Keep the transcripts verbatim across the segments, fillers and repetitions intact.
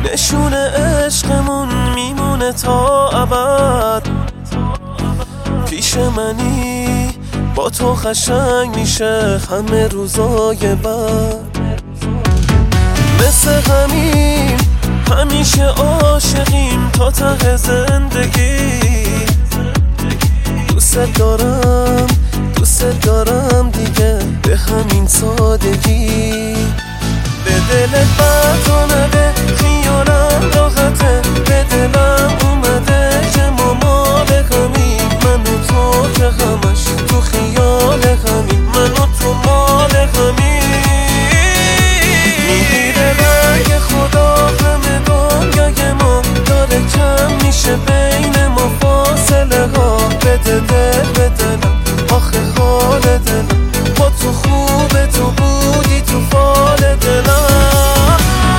نشون عشقمون میمونه تا ابد. پیش منی با تو قشنگ میشه همه روزای بعد. مثل همین همیشه عاشقیم تا ته زندگی. دوست دارم دوست دارم دیگه به همین سادگی. به دلت بد نده خیالم راحته، به دلم اومده که ما مال همیم. من و تو که همش تو خیال همین، من و تو مال همین. میگیره رنگ خدا همه دنیای ما، داره کم میشه بین ما فاصله ها. بده دل به دلم آخه حال دلم، با تو خوبه تو بودی تو فال دلم.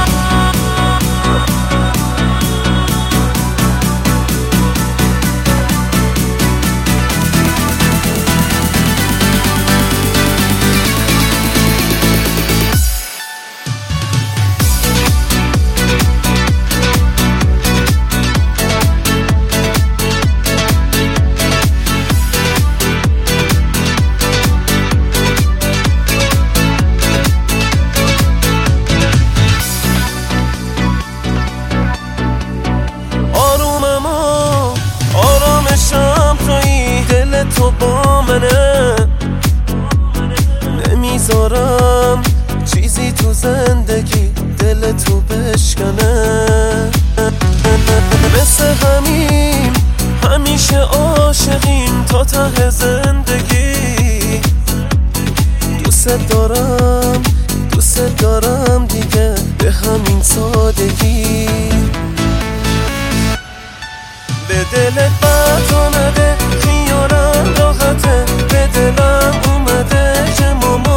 تو با منه نمیذارم چیزی تو زندگی دل تو بشکنه. مثل همین همیشه عاشقیم تا ته زندگی. دوست دارم دوست دارم دیگه به همین سادگی. به دلت بد نده خیالم راحته، به دلم اومده که ما